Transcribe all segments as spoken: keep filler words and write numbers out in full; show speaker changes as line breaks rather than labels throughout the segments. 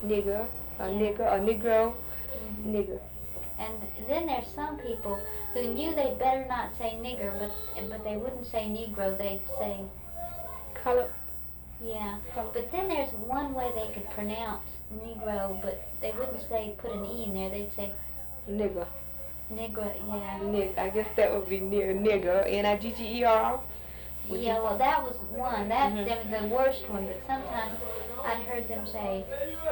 nigger, a
Yeah.
nigger, a negro,
Mhm.
nigger.
And then there's some people who knew they'd better not say nigger, but but they wouldn't say negro. They'd say
Color,
yeah.
color,
But then there's one way they could pronounce negro, but they wouldn't say put an e in there. They'd say
nigger.
negro. Yeah.
Nig, I guess that would be ni- nigger, N I G G E R. Would
Yeah.
you?
Well, that was one. That's
Mhm.
the, the worst one. But sometimes I'd heard them say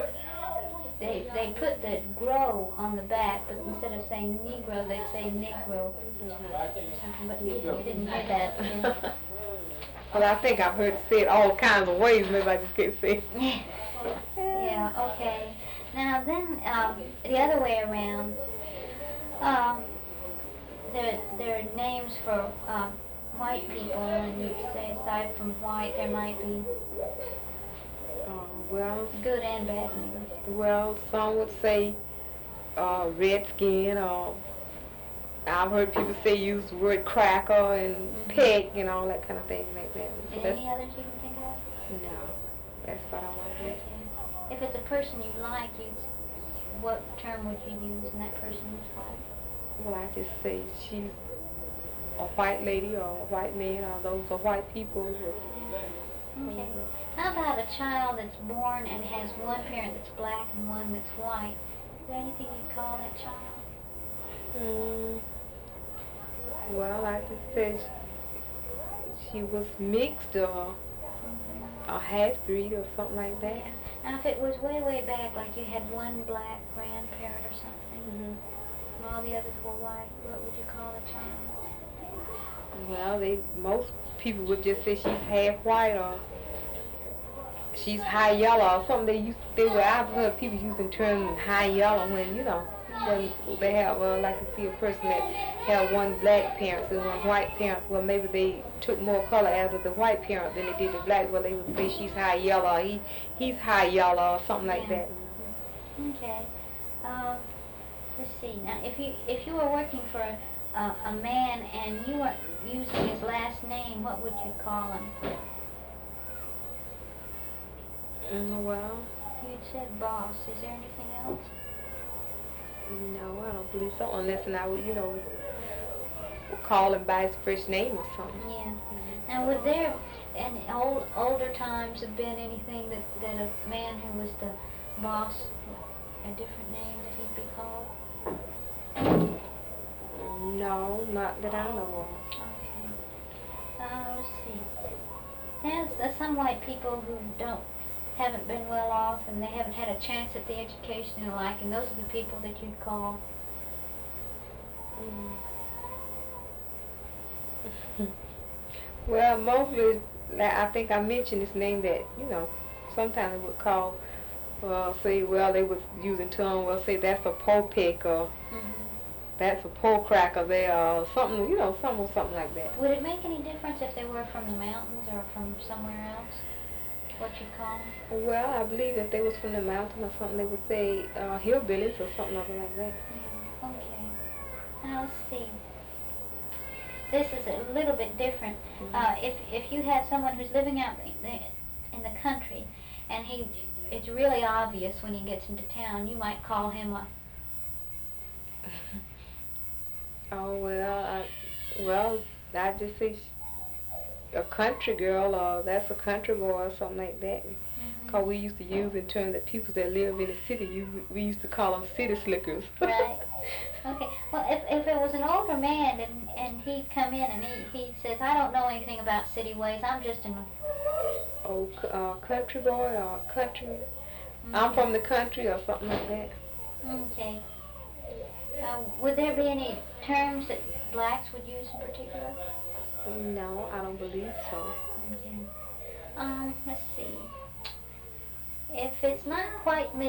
they they put the grow on the back, but instead of saying negro, they'd say negro. Something, but you, you didn't hear that. Yeah.
Well, I think I've heard it said all kinds of ways. Maybe I just can't say.
Yeah, okay. Now then, um, the other way around, um, there, there are names for um, white people, and you say aside from white, there might be
Uh, well,
good and bad names.
well, some would say uh, redskin, or I've heard people say use the word cracker and
Mhm.
peg and all that kind of thing like that. So
And
that's,
any others you can think of?
no, that's what I want to
Okay. If it's a person you like, you what term would you use in that person's life?
Well, I just say she's a white lady or a white man, or those are white people.
Okay. How about a child that's born and has one parent that's black and one that's white? Is there anything you'd call that child?
Mm, well, I just said she was mixed or a half breed or something like that.
Yeah. Now, if it was way, way back, like you had one black grandparent or something,
Hmm.
and all the others were white, what would you call the child?
Well, they most people would just say she's half white or she's high yellow or something. They used they were I've heard people using term high yellow when you know when they have well like I see a person that had one black parents and one white parents. Well, maybe they took more color out of the white parent than they did the black. Well, they would say she's high yellow. Or he he's high yellow or something like
Yeah.
that.
Okay. Um, let's see. Now, if you if you were working for a, a, a man and you were using his last name, what would you call him?
Mm, well,
You'd said boss. Is there anything else?
no, I don't believe so. Unless and I would you know call him by his first name or something.
Yeah. Now, would there, in old older times, have been anything that that a man who was the boss, a different name that he'd be called?
No, not that I know of.
Okay. Uh, let's see. There's uh, some white people who don't haven't been well off and they haven't had a chance at the education they like, and those are the people that you'd call.
Mm. Well, mostly, like, I think I mentioned this name that, you know, sometimes they would call, well, say, well, they was using tongue, well, say that's a pole pick or
Mm-hmm.
that's a pole cracker there or something, you know, something something like that.
Would it make any difference if they were from the mountains or from somewhere else? What you call them?
Well, I believe if they was from the mountain or something, they would say uh, hillbillies or something other like that.
Yeah. Okay. Now let's see. This is a little bit different.
Mm-hmm.
Uh, if if you had someone who's living out in the, in the country, and he, it's really obvious when he gets into town, you might call him a.
Oh well, I, well, I just say sh- a country girl or that's a country boy or something like that.
Mm-hmm.
Cause we used to use in terms of people that live in the city, you, we used to call them city slickers.
Right. Okay. Well, if if it was an older man and and he'd come in and he he says, I don't know anything about city ways. I'm just in.
Oh, c- uh, country boy or country.
Mm-hmm.
I'm from the country or something like that.
Okay. Uh, would there be any terms that blacks would use in particular?
No, I don't believe so.
Okay. Um, let's see. If it's not quite